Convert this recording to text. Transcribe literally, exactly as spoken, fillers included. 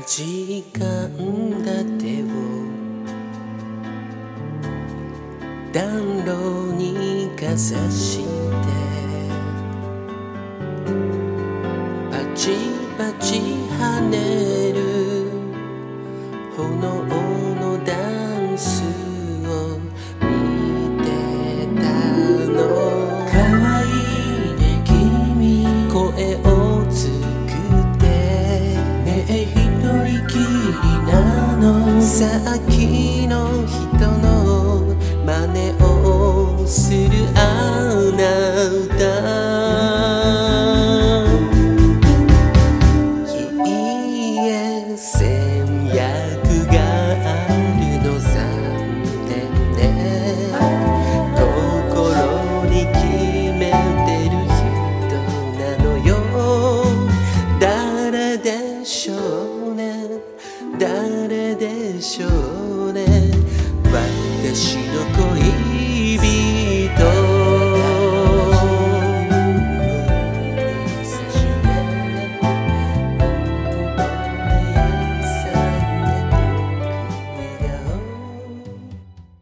時間だてを暖炉にかざしてパチパチ跳ねる炎のダンスを見てたの。可愛いね君、声を作ってねえ一人きりなの。さっきの人の真似をするあなた。誰でしょうね、私の